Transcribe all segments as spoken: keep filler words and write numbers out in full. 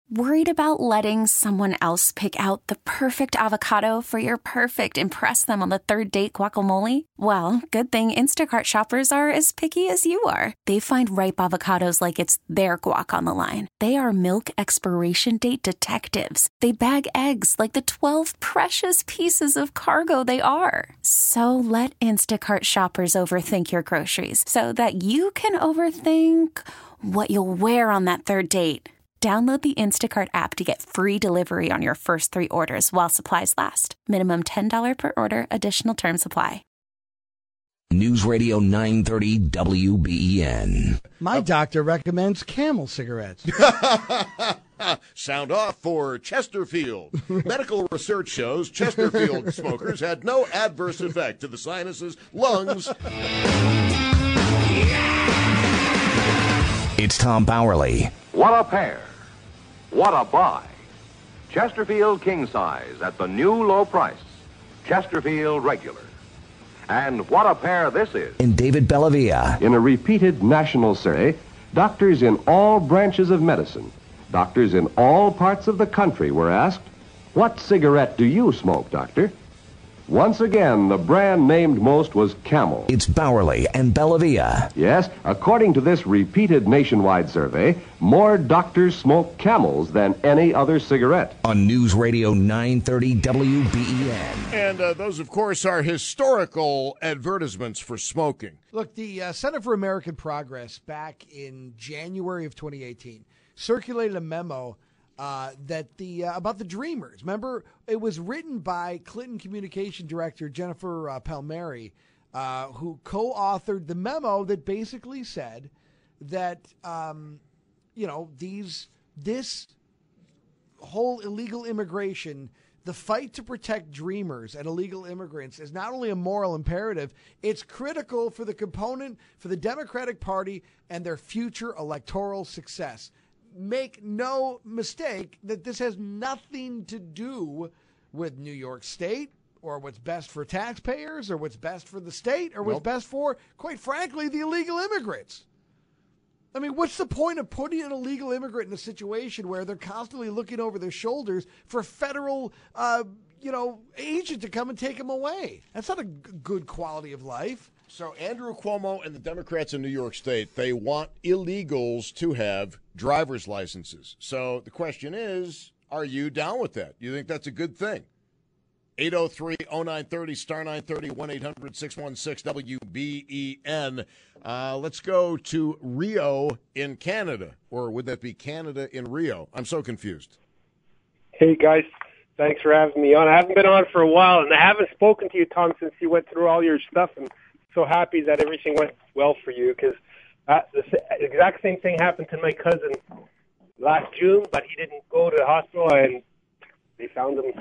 Worried about letting someone else pick out the perfect avocado for your perfect impress them on the third date guacamole? Well, good thing Instacart shoppers are as picky as you are. They find ripe avocados like it's their guac on the line. They are milk expiration date detectives. They bag eggs like the twelve precious pieces of cargo they are. So let Instacart shoppers overthink your groceries so that you can overthink what you'll wear on that third date. Download the Instacart app to get free delivery on your first three orders while supplies last. Minimum ten dollars per order. Additional terms apply. News Radio nine thirty W B E N. My doctor recommends Camel cigarettes. Sound off for Chesterfield. Medical research shows Chesterfield smokers had no adverse effect to the sinuses, lungs. It's Tom Bowerly. What a pair. What a buy. Chesterfield King Size at the new low price. Chesterfield Regular. And what a pair this is. And David Bellavia. In a repeated national survey, doctors in all branches of medicine, doctors in all parts of the country were asked, "What cigarette do you smoke, doctor?" Once again, the brand named most was Camel. It's Bowerly and Bellavia. Yes, according to this repeated nationwide survey, more doctors smoke Camels than any other cigarette. On News Radio nine thirty W B E N. And uh, those, of course, are historical advertisements for smoking. Look, the uh, Center for American Progress back in January of twenty eighteen circulated a memo Uh, that the uh, about the Dreamers. Remember, it was written by Clinton Communication Director Jennifer uh, Palmieri, uh, who co-authored the memo that basically said that um, you know these this whole illegal immigration, the fight to protect Dreamers and illegal immigrants is not only a moral imperative, it's critical for the component for the Democratic Party and their future electoral success. Make no mistake that this has nothing to do with New York State or what's best for taxpayers or what's best for the state or what's Nope. best for, quite frankly, the illegal immigrants. I mean, what's the point of putting an illegal immigrant in a situation where they're constantly looking over their shoulders for a federal, uh, you know, agent to come and take them away? That's not a g- good quality of life. So Andrew Cuomo and the Democrats in New York State, they want illegals to have driver's licenses. So the question is, are you down with that? You think that's a good thing? eight oh three oh nine thirty, star nine thirty, one eight hundred six one six W B E N. Uh, let's go to Rio in Canada. Or would that be Canada in Rio? I'm so confused. Hey, guys. Thanks for having me on. I haven't been on for a while, and I haven't spoken to you, Tom, since you went through all your stuff. And so happy that everything went well for you, because uh, the exact same thing happened to my cousin last June, but he didn't go to the hospital, and they found him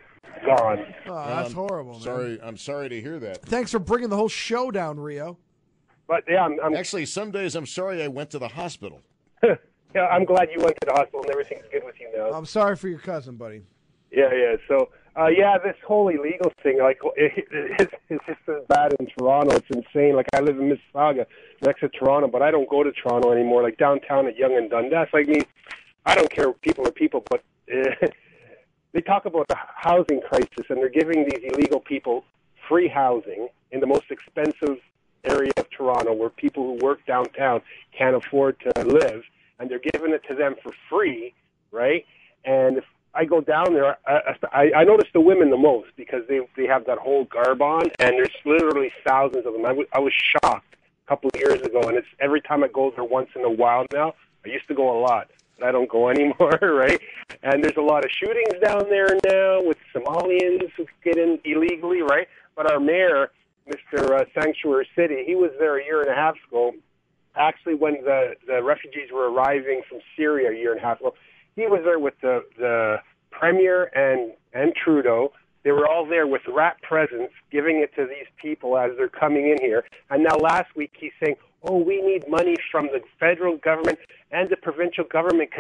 gone. Oh, that's Um, horrible, man. Sorry, I'm sorry to hear that. Thanks for bringing the whole show down, Rio. But yeah, I'm, I'm Actually, some days I'm sorry I went to the hospital. yeah, I'm glad you went to the hospital and everything's good with you now. I'm sorry for your cousin, buddy. Yeah, yeah. So, uh, yeah, this whole illegal thing, like, it, it's, it's just as bad in Toronto. It's insane. Like, I live in Mississauga, next to Toronto, but I don't go to Toronto anymore. Like, downtown at Yonge and Dundas. Like, I mean, I don't care. People are people, but uh, they talk about the housing crisis, and they're giving these illegal people free housing in the most expensive area of Toronto, where people who work downtown can't afford to live, and they're giving it to them for free, right? And if I go down there, I, I, I notice the women the most, because they they have that whole garb on, and there's literally thousands of them. I, w- I was shocked a couple of years ago, and it's every time I go there once in a while now. I used to go a lot, but I don't go anymore, right? And there's a lot of shootings down there now with Somalians who get in illegally, right? But our mayor, Mister Uh, Sanctuary City, he was there a year and a half ago. Actually, when the, the refugees were arriving from Syria a year and a half ago, he was there with the, the premier and, and Trudeau. They were all there with wrap presents, giving it to these people as they're coming in here. And now last week he's saying, oh, we need money from the federal government and the provincial government because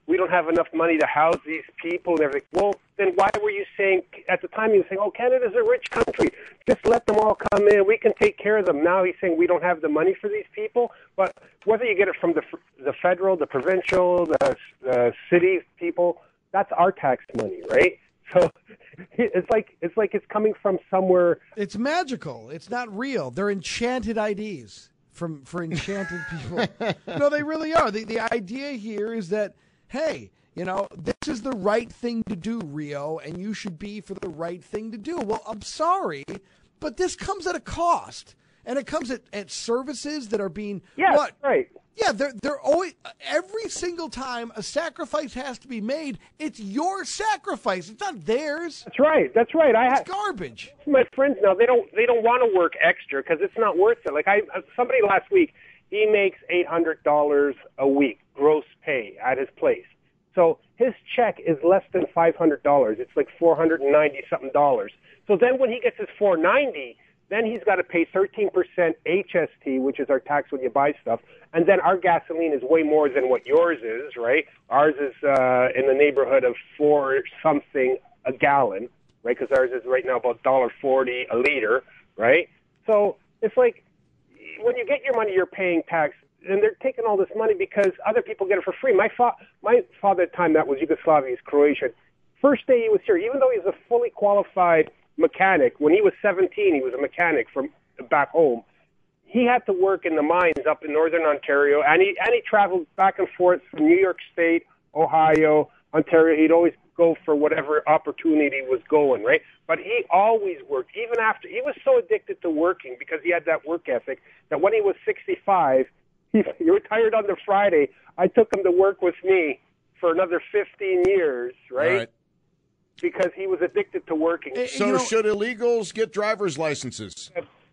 we don't have enough money to house these people and everything. Well, then why were you saying, at the time you were saying, oh, Canada's a rich country, just let them all come in, we can take care of them. Now he's saying we don't have the money for these people. But whether you get it from the the federal, the provincial, the, the city people, that's our tax money, right? So it's like it's like it's coming from somewhere. It's magical. It's not real. They're enchanted I Ds from for enchanted people. No, they really are. The the idea here is that, hey, you know, this is the right thing to do, Rio, and you should be for the right thing to do. Well, I'm sorry, but this comes at a cost, and it comes at, at services that are being yeah, what? right. Yeah, they're they're always every single time a sacrifice has to be made. It's your sacrifice. It's not theirs. That's right. That's right. I It's have garbage. my friends now. They don't they don't want to work extra because it's not worth it. Like I somebody last week, he makes eight hundred dollars a week gross pay at his place. So his check is less than five hundred dollars. It's like four hundred and ninety something dollars. So then when he gets his four ninety. Then he's got to pay thirteen percent H S T, which is our tax when you buy stuff. And then our gasoline is way more than what yours is, right? Ours is uh, in the neighborhood of four something a gallon, right? Because ours is right now about one dollar forty a liter, right? So it's like when you get your money, you're paying tax. And they're taking all this money because other people get it for free. My, fa- my father at the time, that was Yugoslavia, he's Croatian. First day he was here, even though he was a fully qualified mechanic. When he was seventeen, he was a mechanic from back home. He had to work in the mines up in northern Ontario, and he and he traveled back and forth from New York State, Ohio, Ontario. He'd always go for whatever opportunity was going, right? But he always worked, even after he was so addicted to working because he had that work ethic that when he was sixty-five, he, he retired on the Friday. I took him to work with me for another fifteen years, right? All right. Because he was addicted to working. So you know, should illegals get driver's licenses?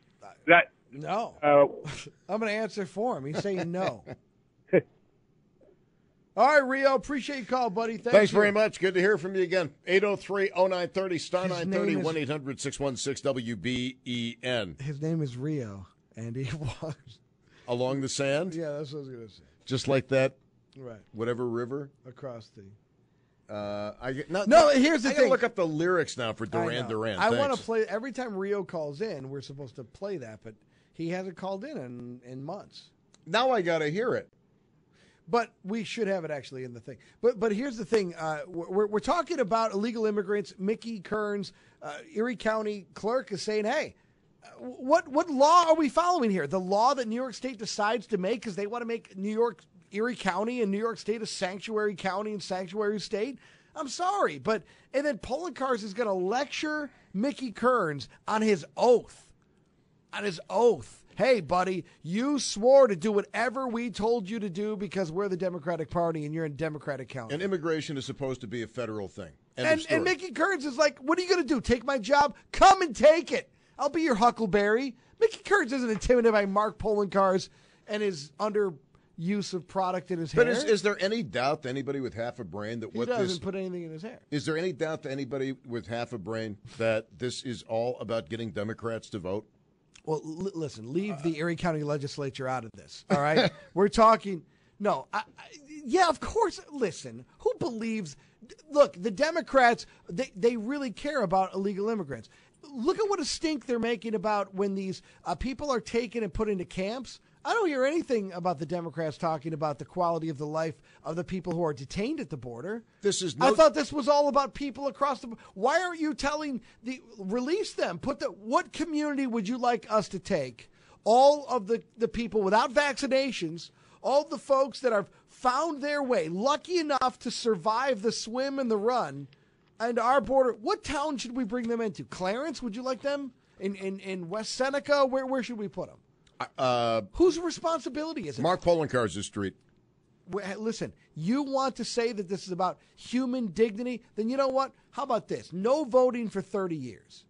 That No. uh, I'm going to answer for him. He's saying no. All right, Rio. Appreciate your call, buddy. Thank Thanks you. very much. Good to hear from you again. eight oh three oh nine thirty, star His nine name thirty, is- one eight hundred six one six W B E N. His name is Rio, and he was. Along the sand? Yeah, that's what I was going to say. Just like that, Right. whatever river? Across the. Uh, I get, no, No, here's the I gotta thing. look up the lyrics now for I Duran know. Duran. I want Thanks. to play every time Rio calls in. We're supposed to play that, but he hasn't called in in, in months. Now I got to hear it. But we should have it actually in the thing. But but here's the thing: uh, we're we're talking about illegal immigrants. Mickey Kearns, uh, Erie County clerk, is saying, "Hey, what what law are we following here? The law that New York State decides to make because they want to make New York, Erie County, and New York State a sanctuary county and sanctuary state." I'm sorry, but and then Poloncarz is going to lecture Mickey Kearns on his oath, on his oath. Hey, buddy, you swore to do whatever we told you to do because we're the Democratic Party and you're in Democratic County. And immigration is supposed to be a federal thing. End of And, story. and Mickey Kearns is like, what are you going to do? Take my job? Come and take it. I'll be your Huckleberry. Mickey Kearns isn't intimidated by Mark Poloncarz and his underuse of product in his But hair. is, is there any doubt to anybody with half a brain that he what doesn't this put anything in his hair. is there any doubt to anybody with half a brain that this is all about getting Democrats to vote? Well, l- listen, leave the Erie County legislature out of this, all right? We're talking, no, I, I, yeah, of course, listen, who believes, look, the Democrats, they, they really care about illegal immigrants. Look at what a stink they're making about when these uh, people are taken and put into camps. I don't hear anything about the Democrats talking about the quality of the life of the people who are detained at the border. This is no, I thought this was all about people across the. Why aren't you telling the release them? Put the what community would you like us to take? All of the the people without vaccinations, all the folks that have found their way, lucky enough to survive the swim and the run, and our border. What town should we bring them into? Clarence? Would you like them in in, in West Seneca? Where where should we put them? uh, Whose responsibility is it? Mark Poloncarz's street. Wh- Listen, you want to say that this is about human dignity? Then you know what? How about this? No voting for thirty years.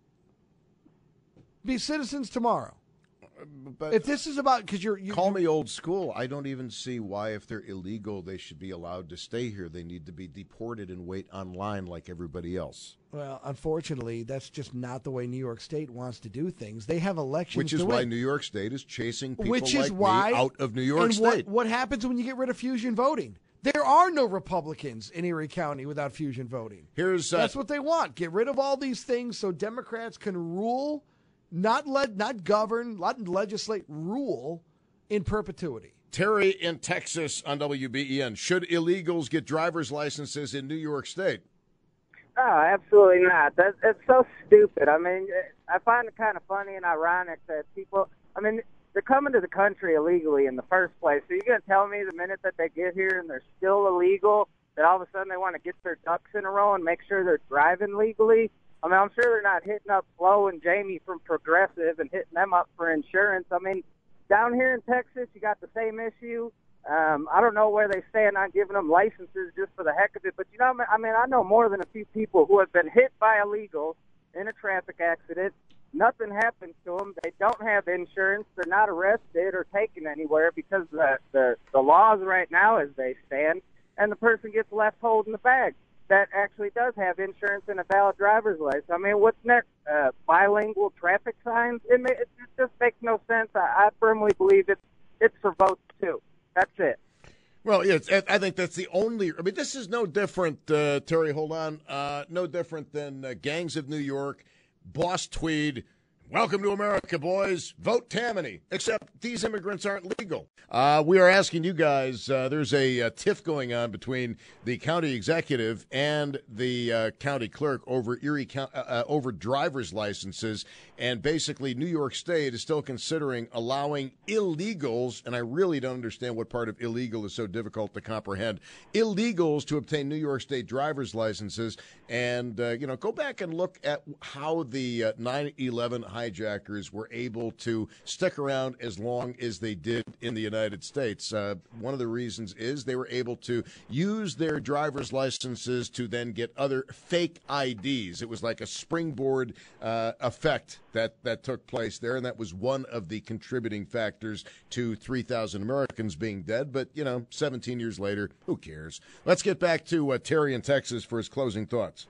Be citizens tomorrow. But If this is about, because you're, you call me old school. I don't even see why, if they're illegal, they should be allowed to stay here. They need to be deported and wait online like everybody else. Well, unfortunately, that's just not the way New York State wants to do things. They have elections Which is to why win. New York State is chasing people Which like is why me out of New York and State. What, what happens when you get rid of fusion voting? There are no Republicans in Erie County without fusion voting. Here's uh, That's what they want. Get rid of all these things so Democrats can rule, not let, not govern, not legislate, rule in perpetuity. Terry in Texas on W B E N. Should illegals get driver's licenses in New York State? Oh, absolutely not. That's, it's so stupid. I mean, I find it kind of funny and ironic that people, I mean, they're coming to the country illegally in the first place. So you're going to tell me the minute that they get here and they're still illegal that all of a sudden they want to get their ducks in a row and make sure they're driving legally? I mean, I'm sure they're not hitting up Flo and Jamie from Progressive and hitting them up for insurance. I mean, down here in Texas, you got the same issue. Um, I don't know where they stand on giving them licenses just for the heck of it. But, you know, I mean, I know more than a few people who have been hit by illegals in a traffic accident. Nothing happens to them. They don't have insurance. They're not arrested or taken anywhere because the, the, the laws right now as they stand, and the person gets left holding the bag that actually does have insurance and a valid driver's license. I mean, what's next? Uh, bilingual traffic signs? It, may, it just makes no sense. I, I firmly believe it's, it's for votes, too. That's it. Well, yeah, I think that's the only. I mean, this is no different, uh, Terry, hold on, uh, no different than uh, Gangs of New York, Boss Tweed, welcome to America, boys, vote Tammany, except these immigrants aren't legal. Uh, we are asking you guys, uh, there's a, a tiff going on between the county executive and the uh, county clerk over Erie uh, uh, over driver's licenses, and basically New York State is still considering allowing illegals, and I really don't understand what part of illegal is so difficult to comprehend, illegals to obtain New York State driver's licenses. And, uh, you know, go back and look at how the uh, nine eleven hijackers were able to stick around as long as they did in the United States. Uh, one of the reasons is they were able to use their driver's licenses to then get other fake I Ds. It was like a springboard uh, effect that, that took place there, and that was one of the contributing factors to three thousand Americans being dead. But, you know, seventeen years later, who cares? Let's get back to uh, Terry in Texas for his closing thoughts.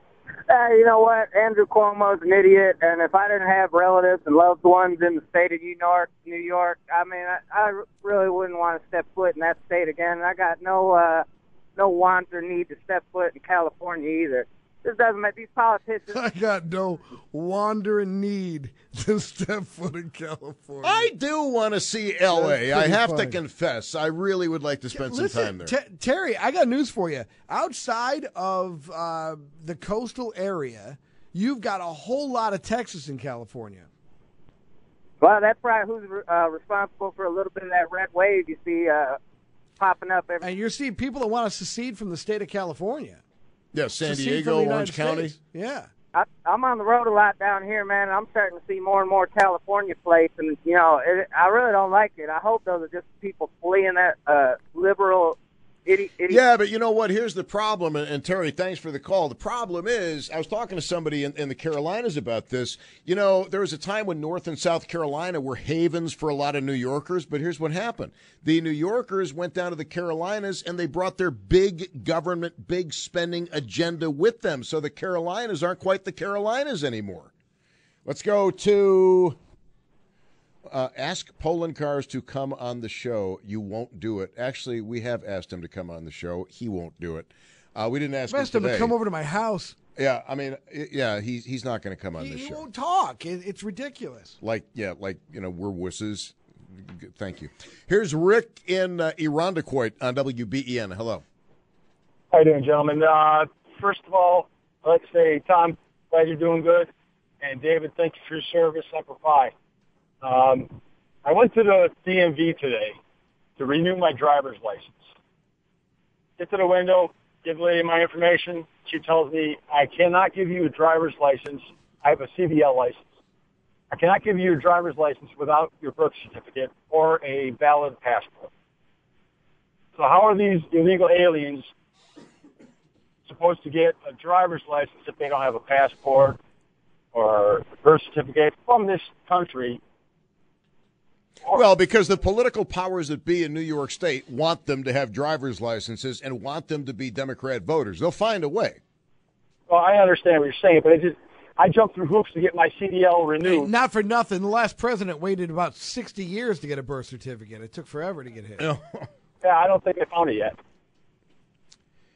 Uh, you know what? Andrew Cuomo's an idiot, and if I didn't have relatives and loved ones in the state of New York, New York, I mean, I, I really wouldn't want to step foot in that state again. I got no uh, no want or need to step foot in California either. This doesn't make these politicians. I got no wandering need to step foot in California. I do want to see L A. That's I have funny. to confess, I really would like to spend Listen, some time there. T- Terry, I got news for you. Outside of uh, the coastal area, you've got a whole lot of Texas and California. Well, that's probably who's uh, responsible for a little bit of that red wave you see uh, popping up every. And you're seeing people that want to secede from the state of California. Yeah, San Secede from Diego, the United Orange County. States. Yeah. I, I'm on the road a lot down here, man, and I'm starting to see more and more California plates, and, you know, it, I really don't like it. I hope those are just people fleeing that uh, liberal idiot. Idi- Yeah, but you know what? Here's the problem, and, and Terry, thanks for the call. The problem is, I was talking to somebody in, in the Carolinas about this. You know, there was a time when North and South Carolina were havens for a lot of New Yorkers, but here's what happened. The New Yorkers went down to the Carolinas, and they brought their big government, big spending agenda with them, so the Carolinas aren't quite the Carolinas anymore. Let's go to... Uh, ask Poland Cars to come on the show. You won't do it. Actually, we have asked him to come on the show. He won't do it. Uh, we didn't ask I him asked him today. to come over to my house. Yeah, I mean, yeah, he's he's not going to come on He, the he show. won't talk. It, it's ridiculous. Like, yeah, like, you know, we're wusses. Thank you. Here's Rick in uh, Irondequoit on W B E N. Hello. How you doing, gentlemen? Uh, first of all, I'd like to say, Tom, glad you're doing good. And David, thank you for your service. Semper Fi. Um, I went to the D M V today to renew my driver's license. Get to the window, give the lady my information. She tells me, I cannot give you a driver's license. I have a C D L license. I cannot give you your driver's license without your birth certificate or a valid passport. So how are these illegal aliens supposed to get a driver's license if they don't have a passport or a birth certificate from this country? Well, because the political powers that be in New York State want them to have driver's licenses and want them to be Democrat voters. They'll find a way. Well, I understand what you're saying, but it just, I jumped through hoops to get my C D L renewed. Hey, not for nothing. The last president waited about sixty years to get a birth certificate. It took forever to get hit. Yeah, I don't think they found it yet.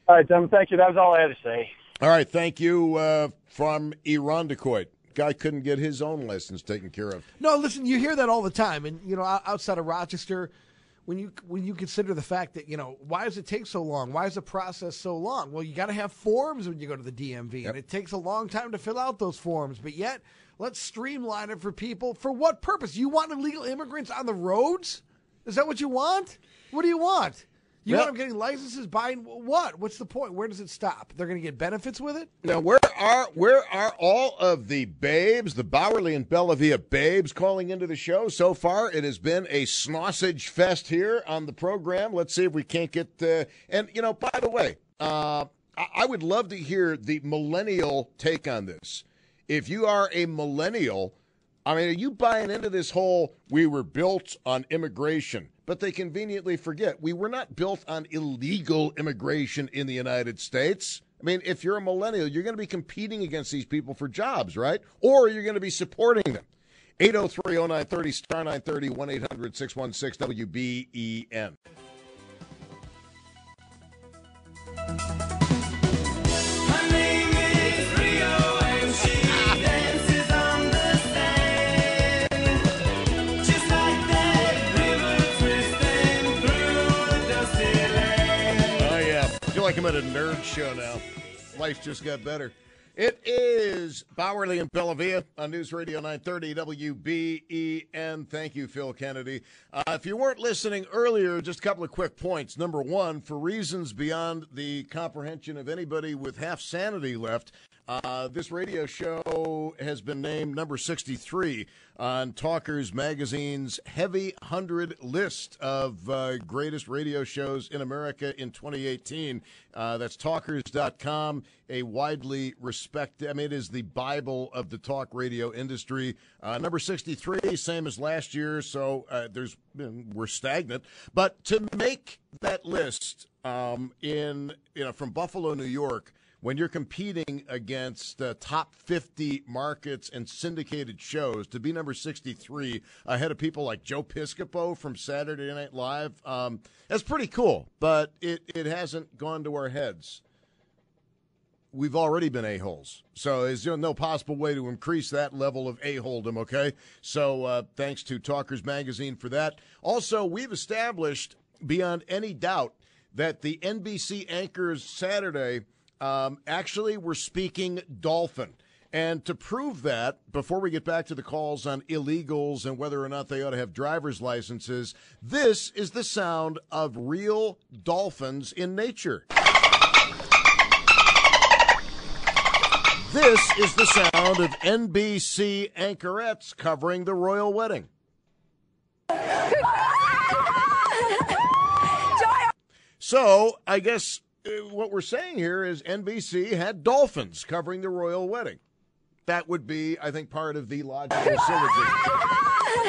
All right, Tim, thank you. That was all I had to say. All right, thank you uh, from Irondequoit. Guy couldn't get his own license taken care of. No, listen, you hear that all the time. And, you know, outside of Rochester, when you when you consider the fact that, you know, why does it take so long? Why is the process so long? Well, you got to have forms when you go to the D M V, yep. and it takes a long time to fill out those forms. But yet, let's streamline it for people. For what purpose? You want illegal immigrants on the roads? Is that what you want? What do you want? You well, want them getting licenses, buying what? What's the point? Where does it stop? They're going to get benefits with it? Now, where are where are all of the babes, the Bowerly and Bellavia babes calling into the show? So far, it has been a sausage fest here on the program. Let's see if we can't get uh, – and, you know, by the way, uh, I, I would love to hear the millennial take on this. If you are a millennial, I mean, are you buying into this whole we were built on immigration? But they conveniently forget we were not built on illegal immigration in the United States. I mean, if you're a millennial, you're going to be competing against these people for jobs, right? Or you're going to be supporting them. eight oh three oh nine thirty, star nine thirty, one eight hundred six one six W B E N. Like I'm at a nerd show now. Life just got better. It is Bowerly and Bellavia on News Radio nine thirty W B E N. Thank you, Phil Kennedy. Uh, if you weren't listening earlier, just a couple of quick points. Number one, for reasons beyond the comprehension of anybody with half sanity left, uh, this radio show has been named number sixty-three on Talkers Magazine's Heavy one hundred list of uh, greatest radio shows in America in twenty eighteen. Uh, that's talkers dot com, a widely respected, I mean, it is the Bible of the talk radio industry. Uh, number sixty-three, same as last year, so uh, there's we're stagnant. But to make that list um, in you know from Buffalo, New York, when you're competing against uh, top fifty markets and syndicated shows, to be number sixty-three ahead of people like Joe Piscopo from Saturday Night Live, um, that's pretty cool, but it, it hasn't gone to our heads. We've already been a-holes, so there's no possible way to increase that level of a-holedom, okay? So uh, thanks to Talkers Magazine for that. Also, we've established beyond any doubt that the N B C anchors Saturday – Um, actually, we're speaking Dolphin. And to prove that, before we get back to the calls on illegals and whether or not they ought to have driver's licenses, this is the sound of real dolphins in nature. This is the sound of N B C anchorettes covering the royal wedding. So, I guess what we're saying here is N B C had dolphins covering the royal wedding. That would be, I think, part of the logical syllogism.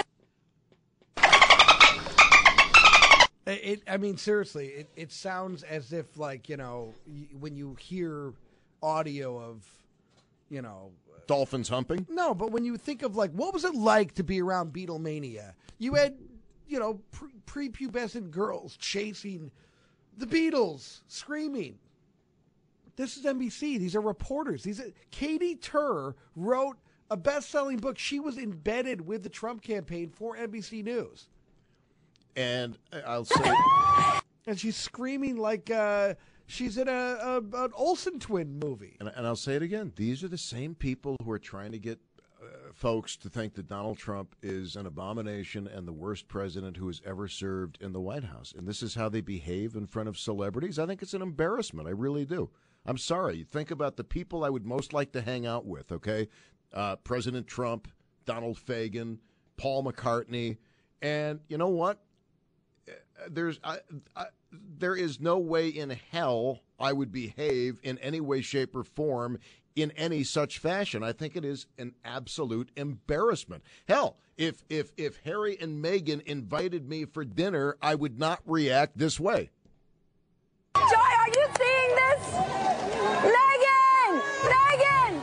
It, I mean, seriously, it, it sounds as if, like, you know, when you hear audio of, you know, dolphins humping? No, but when you think of, like, what was it like to be around Beatlemania? You had, you know, pre- prepubescent girls chasing the Beatles, screaming. This is N B C. These are reporters. These are, Katie Tur wrote a best-selling book. She was embedded with the Trump campaign for N B C News. And I'll say... And she's screaming like uh, she's in a, a an Olsen twin movie. And, and I'll say it again. These are the same people who are trying to get uh, folks to think that Donald Trump is an abomination and the worst president who has ever served in the White House. And this is how they behave in front of celebrities. I think it's an embarrassment. I really do. I'm sorry. Think about the people I would most like to hang out with, okay? Uh, President Trump, Donald Fagan, Paul McCartney. And you know what? There's I, I, there is no way in hell I would behave in any way, shape, or form in any such fashion. I think it is an absolute embarrassment. Hell, if if if Harry and Meghan invited me for dinner, I would not react this way. Joy, are you seeing this? Meghan! Meghan!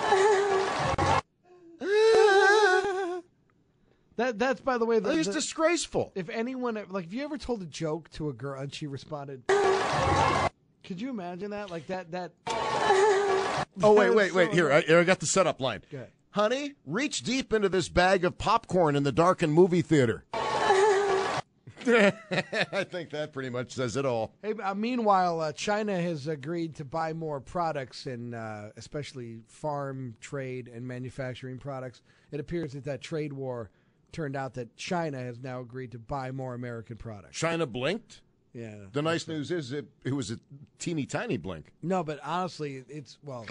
That that's by the way, the, it's the, disgraceful. If anyone like, have you ever told a joke to a girl and she responded, Could you imagine that? Like that, that. Oh, wait, wait, wait. Here, I, here, I got the setup line. Go ahead. Honey, reach deep into this bag of popcorn in the darkened movie theater. I think that pretty much says it all. Hey, uh, meanwhile, uh, China has agreed to buy more products, and uh, especially farm, trade, and manufacturing products. It appears that that trade war turned out that China has now agreed to buy more American products. China blinked? Yeah. The nice news is it, it was a teeny tiny blink. No, but honestly, it's, well,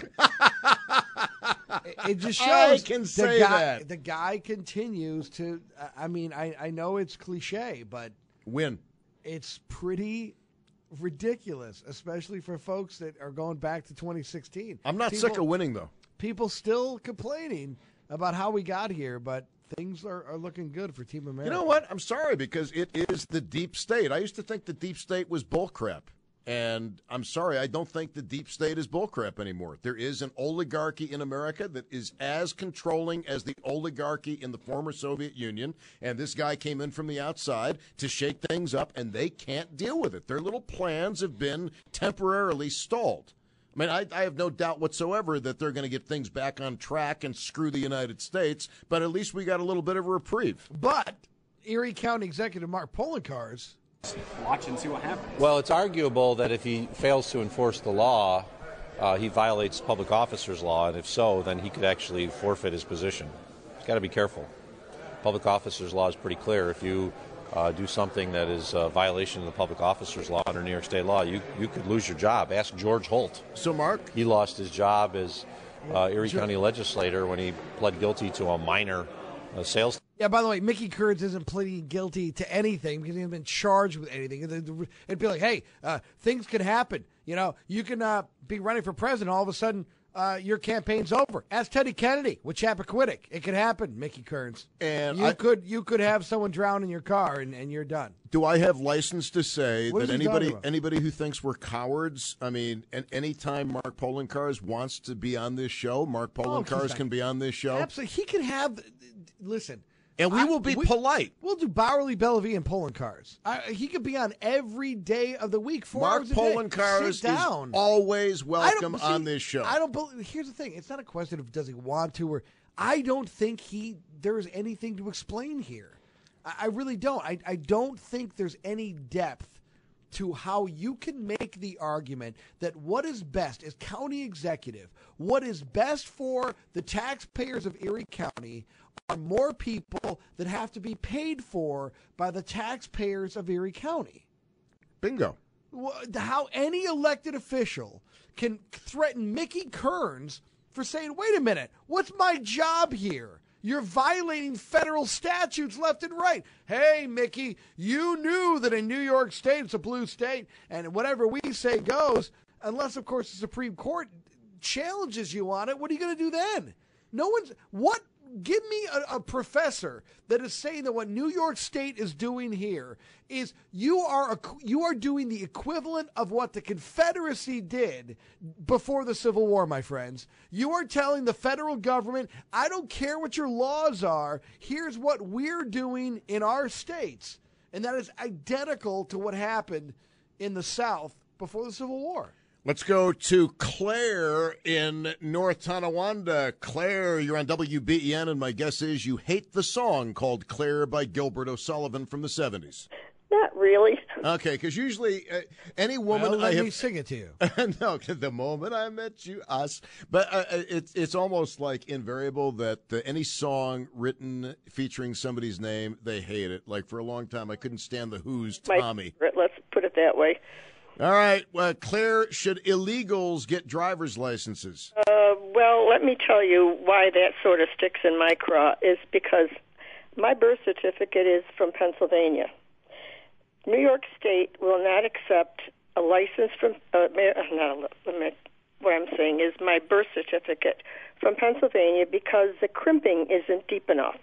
it, it just shows I can the say guy, that. the guy continues to, I mean, I, I know it's cliche, but win. It's pretty ridiculous, especially for folks that are going back to twenty sixteen. I'm not people, sick of winning, though. People still complaining about how we got here, but things are, are looking good for Team America. You know what? I'm sorry, because it is the deep state. I used to think the deep state was bullcrap. And I'm sorry, I don't think the deep state is bullcrap anymore. There is an oligarchy in America that is as controlling as the oligarchy in the former Soviet Union. And this guy came in from the outside to shake things up, and they can't deal with it. Their little plans have been temporarily stalled. I mean, I, I have no doubt whatsoever that they're going to get things back on track and screw the United States, but at least we got a little bit of a reprieve. But Erie County Executive Mark Poloncarz, watch and see what happens. Well, it's arguable that if he fails to enforce the law, uh, he violates public officers law, and if so, then he could actually forfeit his position. He's got to be careful. Public officers law is pretty clear. If you uh, do something that is a violation of the public officers law under New York State law, you you could lose your job. Ask George Holt. So, Mark? He lost his job as uh, Erie County legislator when he pled guilty to a minor uh, sales. Yeah, by the way, Mickey Kurtz isn't pleading guilty to anything because he hasn't been charged with anything. It'd be like, hey, uh, things could happen. You know, you can uh, be running for president. All of a sudden, uh, your campaign's over. Ask Teddy Kennedy with Chappaquiddick. It could happen, Mickey Kurtz. And you I, could you could have someone drown in your car, and, and you're done. Do I have license to say What that is he anybody talking about? anybody who thinks we're cowards, I mean, and anytime Mark Poloncarz wants to be on this show, Mark Poloncarz not- can be on this show. Absolutely. He can have, listen. And we I- will be we- polite. We'll do Bowerly, Bellevue, and Poloncarz. I, he could be on every day of the week, four Mark hours a day. Poloncarz Sit down. is always I welcome don't- see, on this show. I don't believe. Here's the thing: it's not a question of does he want to, or I don't think he there's anything to explain here. I, I really don't. I, I don't think there's any depth to how you can make the argument that what is best as county executive, what is best for the taxpayers of Erie County are more people that have to be paid for by the taxpayers of Erie County. Bingo. How any elected official can threaten Mickey Kearns for saying, wait a minute, what's my job here? You're violating federal statutes left and right. Hey, Mickey, you knew that in New York State, it's a blue state, and whatever we say goes, unless, of course, the Supreme Court challenges you on it. What are you going to do then? No one's, what? Give me a, a professor that is saying that what New York State is doing here is you are a, you are doing the equivalent of what the Confederacy did before the Civil War, my friends. You are telling the federal government, I don't care what your laws are, here's what we're doing in our states. And that is identical to what happened in the South before the Civil War. Let's go to Claire in North Tonawanda. Claire, you're on W B E N, and my guess is you hate the song called Claire by Gilbert O'Sullivan from the seventies. Not really. Okay, because usually uh, any woman Well, let I me have sing it to you. no, the moment I met you, us. But uh, it's it's almost like invariable that uh, any song written featuring somebody's name, they hate it. Like for a long time, I couldn't stand the Who's My Tommy. favorite, let's put it that way. All right, well, Claire, should illegals get driver's licenses? Uh, well, let me tell you why that sort of sticks in my craw is because my birth certificate is from Pennsylvania. New York State will not accept a license from, uh, not a, what I'm saying is my birth certificate from Pennsylvania because the crimping isn't deep enough.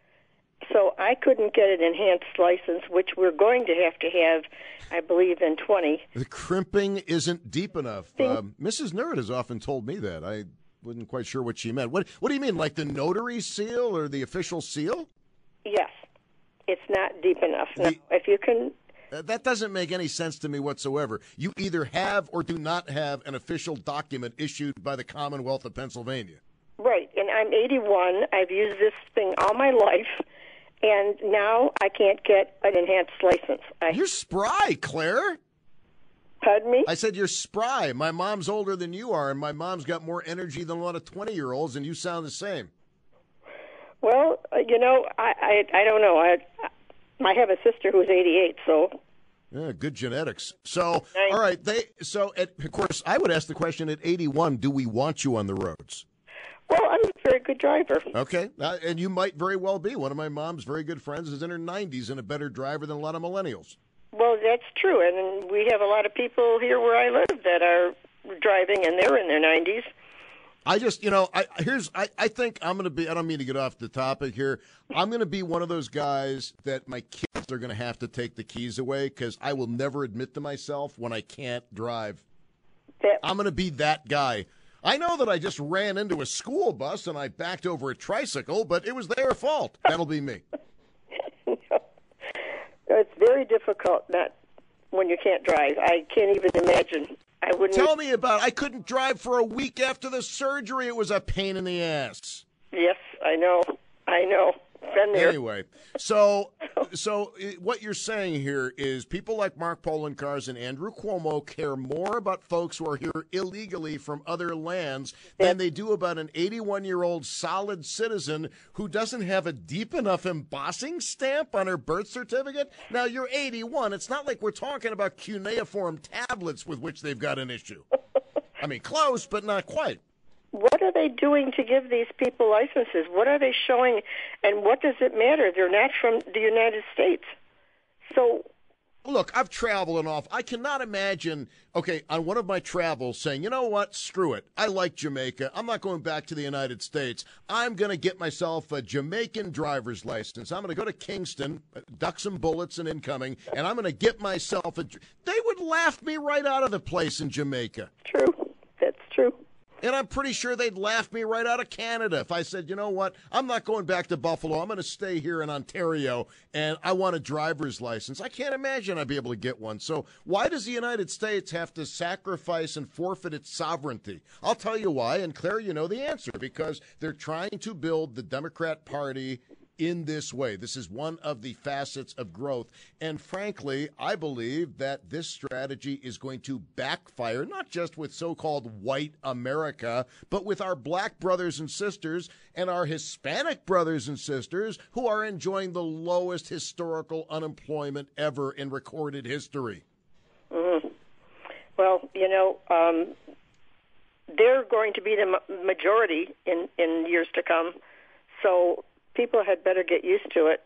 So I couldn't get an enhanced license, which we're going to have to have, I believe, in twenty. The crimping isn't deep enough. Um, Missus Nerd has often told me that. I wasn't quite sure what she meant. What What do you mean, like the notary seal or the official seal? Yes, it's not deep enough. Now, The- if you can Uh, That doesn't make any sense to me whatsoever. You either have or do not have an official document issued by the Commonwealth of Pennsylvania. Right, and I'm eighty-one. I've used this thing all my life, and now I can't get an enhanced license. I, You're spry, Claire. Pardon me? I said you're spry. My mom's older than you are, and my mom's got more energy than a lot of twenty-year-olds, and you sound the same. Well, uh, you know, I, I I don't know. I I have a sister who's eighty-eight, so. Yeah, good genetics. So, all right, they. So, at, of course, I would ask the question at eighty-one: do we want you on the roads? Well, I'm a very good driver. Okay, uh, and you might very well be. One of my mom's very good friends is in her nineties and a better driver than a lot of millennials. Well, that's true, and we have a lot of people here where I live that are driving, and they're in their nineties. I just, you know, I here's I, I think I'm going to be, I don't mean to get off the topic here. I'm going to be one of those guys that my kids are going to have to take the keys away because I will never admit to myself when I can't drive. That, I'm going to be that guy. I know that I just ran into a school bus and I backed over a tricycle, but it was their fault. That'll be me. It's very difficult not when you can't drive. I can't even imagine. I wouldn't. Tell me about it. I couldn't drive for a week after the surgery. It was a pain in the ass. Yes, I know. I know. Been there. Anyway, so so uh, what you're saying here is people like Mark Poloncarz and Andrew Cuomo care more about folks who are here illegally from other lands than they do about an eighty-one-year-old solid citizen who doesn't have a deep enough embossing stamp on her birth certificate. Now, you're eighty-one. It's not like we're talking about cuneiform tablets with which they've got an issue. I mean, close, but not quite. What are they doing to give these people licenses? What are they showing, and what does it matter? They're not from the United States. So, look, I've traveled and off. I cannot imagine, okay, on one of my travels saying, you know what, screw it. I like Jamaica. I'm not going back to the United States. I'm going to get myself a Jamaican driver's license. I'm going to go to Kingston, duck some bullets and incoming, and I'm going to get myself a... They would laugh me right out of the place in Jamaica. True. That's true. And I'm pretty sure they'd laugh me right out of Canada if I said, you know what, I'm not going back to Buffalo. I'm going to stay here in Ontario, and I want a driver's license. I can't imagine I'd be able to get one. So why does the United States have to sacrifice and forfeit its sovereignty? I'll tell you why, and Claire, you know the answer, because they're trying to build the Democrat Party in this way. This is one of the facets of growth. And frankly, I believe that this strategy is going to backfire, not just with so-called white America, but with our black brothers and sisters and our Hispanic brothers and sisters who are enjoying the lowest historical unemployment ever in recorded history. Mm-hmm. Well, you know, um, they're going to be the ma- majority in, in years to come. So people had better get used to it.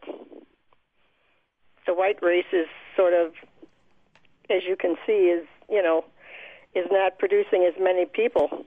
The white race is sort of, as you can see, is, you know, is not producing as many people.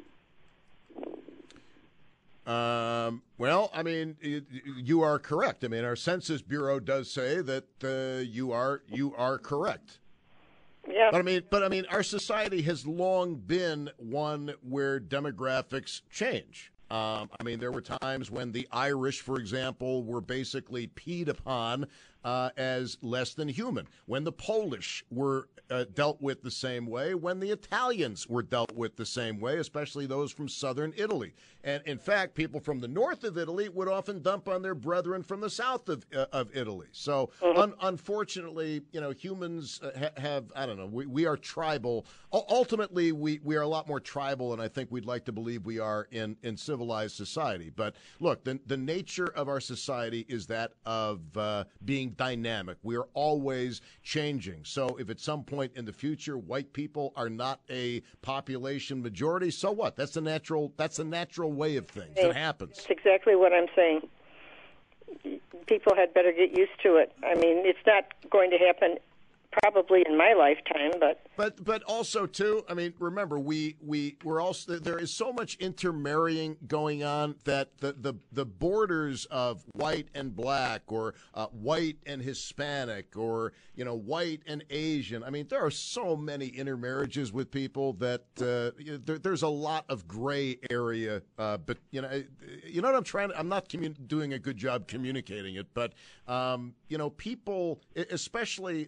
Um, well, I mean, you, you are correct. I mean, our Census Bureau does say that uh, you are you are correct. Yeah. But I mean, but I mean, our society has long been one where demographics change. Um, I mean, there were times when the Irish, for example, were basically peed upon uh, as less than human, when the Polish were uh, dealt with the same way, when the Italians were dealt with the same way, especially those from southern Italy. And in fact, people from the north of Italy would often dump on their brethren from the south of uh, of Italy. So un- unfortunately, you know, humans uh, ha- have, I don't know, we, we are tribal. U- ultimately, we, we are a lot more tribal than I think we'd like to believe we are in, in civilized society. But look, the, the nature of our society is that of uh, being dynamic. We are always changing. So if at some point in the future white people are not a population majority, so what? That's a natural, that's a natural way of things. It happens. That's exactly what I'm saying. People had better get used to it. I mean, it's not going to happen probably in my lifetime, but but but also too, I mean, remember we we we're also there is so much intermarrying going on that the the, the borders of white and black, or uh, white and Hispanic, or you know, white and Asian. I mean, there are so many intermarriages with people that uh, there, there's a lot of gray area. Uh, but you know, you know what I'm trying to. I'm not commun- doing a good job communicating it, but um, you know, people, especially like the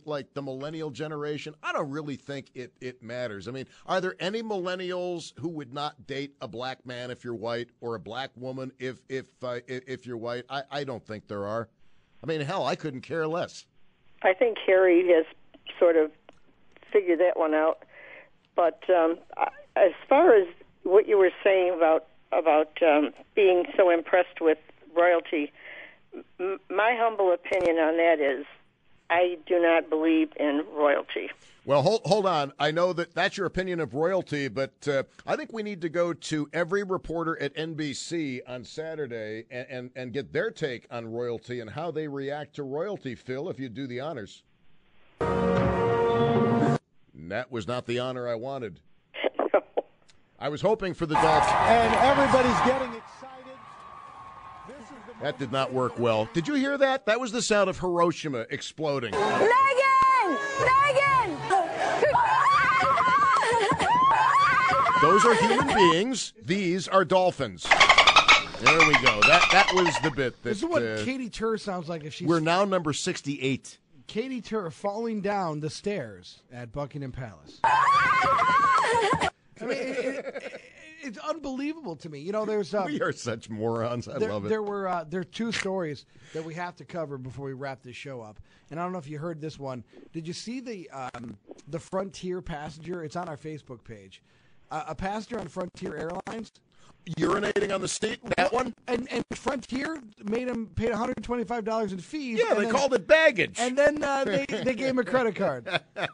millennial generation, I don't really think it, it matters. I mean, are there any millennials who would not date a black man if you're white or a black woman if if uh, if you're white? I, I don't think there are. I mean, hell, I couldn't care less. I think Harry has sort of figured that one out. But um, as far as what you were saying about about um, being so impressed with royalty, m- my humble opinion on that is I do not believe in royalty. Well, hold hold on. I know that that's your opinion of royalty, but uh, I think we need to go to every reporter at N B C on Saturday and, and, and get their take on royalty and how they react to royalty. Phil, if you do the honors. That was not the honor I wanted. No. I was hoping for the Dolphins. And everybody's getting excited. This is the That did not work well. Did you hear that? That was the sound of Hiroshima exploding. Megan! Megan! Those are human beings. These are dolphins. There we go. That that was the bit. That, This is what uh, Katie Tur sounds like if she's we're now number sixty-eight. Katie Tur falling down the stairs at Buckingham Palace. I mean, it, it, it, it's unbelievable to me. You know, there's um, We are such morons. I there, love it. There were uh, there are two stories that we have to cover before we wrap this show up. And I don't know if you heard this one. Did you see the um, the Frontier passenger? It's on our Facebook page. Uh, a passenger on Frontier Airlines urinating on the seat. That one. And and Frontier made him pay one hundred twenty-five dollars in fees. Yeah, and they then, called it baggage. And then uh, they they gave him a credit card.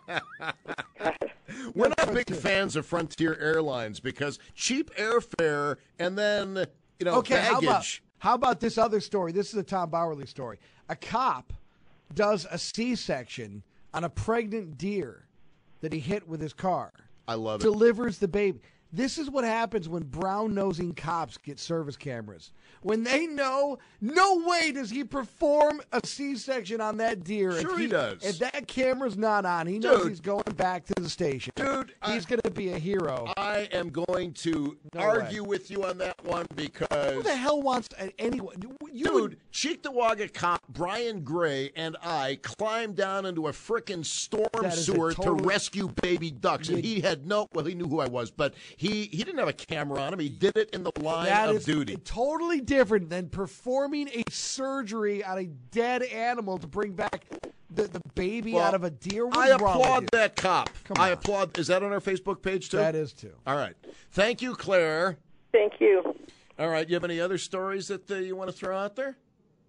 We're not big fans of Frontier Airlines because cheap airfare and then, you know, Okay, how about, baggage. how about this other story? This is a Tom Bowerly story. A cop does a C-section on a pregnant deer that he hit with his car. I love it. Delivers the baby. This is what happens when brown-nosing cops get service cameras. When they know, no way does he perform a C-section on that deer. Sure if he does. If that camera's not on, he knows Dude. he's going back to the station. Dude, he's going to be a hero. I am going to No argue way. with you on that one because... Who the hell wants anyone? You Dude, would- Cheektowaga cop Brian Gray and I climbed down into a frickin' storm That is a sewer total- to rescue baby ducks. And You- he had no... Well, he knew who I was, but he, he didn't have a camera on him. He did it in the line That of is duty. totally different than performing a surgery on a dead animal to bring back the, the baby Well, out of a deer. What's I wrong with applaud you? that cop. Come I on. applaud. Is that on our Facebook page, too? That is, too. All right. Thank you, Claire. Thank you. All right. You have any other stories that uh, you want to throw out there?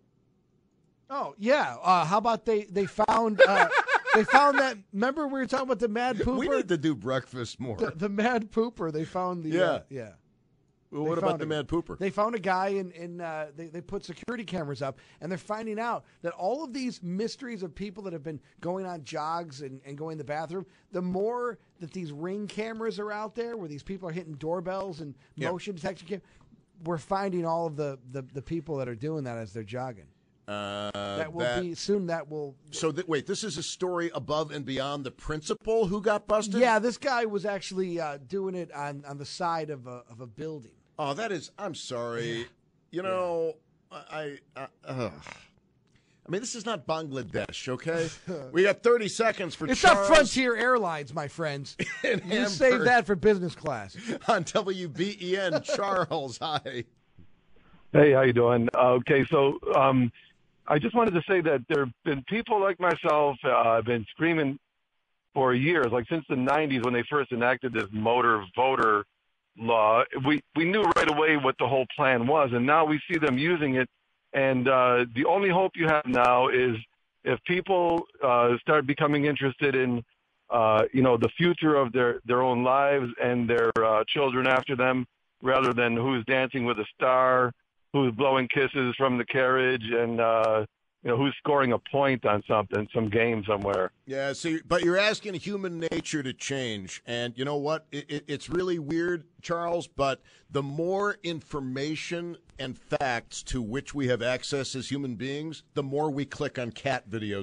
Oh, yeah. Uh, how about they, they found uh, they found that, remember we were talking about the mad pooper? We need to do breakfast more. the, the mad pooper. They found the, Yeah. uh, yeah. Well, They what about found the a- mad pooper? They found a guy in, in uh, they, they put security cameras up, and they're finding out that all of these mysteries of people that have been going on jogs and, and going to the bathroom, the more that these Ring cameras are out there where these people are hitting doorbells and Yeah. motion detection cam, we're finding all of the, the, the people that are doing that as they're jogging. Uh, That will be, soon that will... So, th- wait, this is a story above and beyond the principal who got busted? Yeah, this guy was actually uh, doing it on, on the side of a, of a building. Oh, that is, I'm sorry. You know, I, I, uh, I mean, this is not Bangladesh, okay? We got thirty seconds for It's Charles not Frontier Airlines, my friends. in You Hamburg save that for business class. on W B E N. Charles, hi. Hey, how you doing? Uh, okay, so um, I just wanted to say that there have been people like myself uh, have been screaming for years, like since the nineties when they first enacted this motor voter law. We we knew right away what the whole plan was, and now we see them using it. And uh, the only hope you have now is if people uh, start becoming interested in, uh, you know, the future of their, their own lives and their uh, children after them, rather than who's dancing with a star, who's blowing kisses from the carriage, and uh, you know, who's scoring a point on something, some game somewhere. Yeah, so, but you're asking human nature to change. And you know what? It, it, it's really weird, Charles, but the more information and facts to which we have access as human beings, the more we click on cat videos.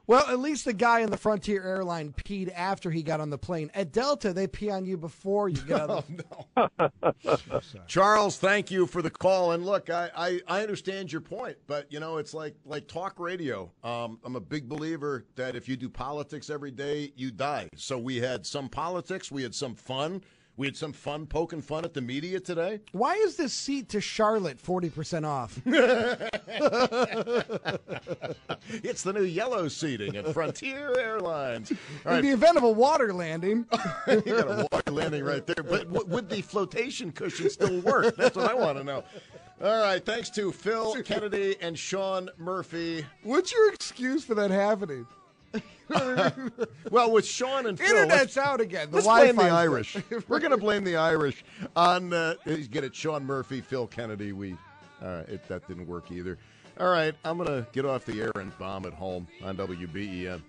Well, at least the guy in the Frontier airline peed after he got on the plane. At Delta, they pee on you before you get on the oh, no. Charles, thank you for the call. And look, I, I, I understand your point, but, you know, it's like like talk radio. Um, I'm a big believer that if you do politics every day, you die. So we had some politics. We had some fun. We had some fun poking fun at the media today. Why is this seat to Charlotte forty percent off? It's the new yellow seating at Frontier Airlines. All In right. the event of a water landing. You got a water landing right there. But w- would the flotation cushion still work? That's what I want to know. All right. Thanks to Phil Kennedy and Sean Murphy. What's your excuse for that happening? Well, with Sean and Phil, Internet's let's, out again. The let's blame the Wi-Fi's Irish. We're going to blame the Irish on uh, get it. Sean Murphy, Phil Kennedy. We uh, it, that didn't work either. All right, I'm going to get off the air and bomb at home on W B E N.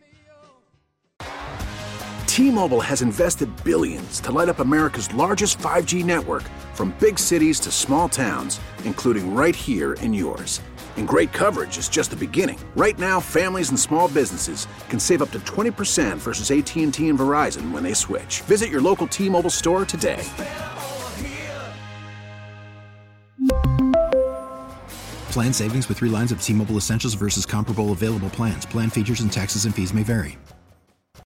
T-Mobile has invested billions to light up America's largest five G network, from big cities to small towns, including right here in yours. And great coverage is just the beginning. Right now, families and small businesses can save up to twenty percent versus A T and T and Verizon when they switch. Visit your local T-Mobile store today. Plan savings with three lines of T-Mobile Essentials versus comparable available plans. Plan features and taxes and fees may vary.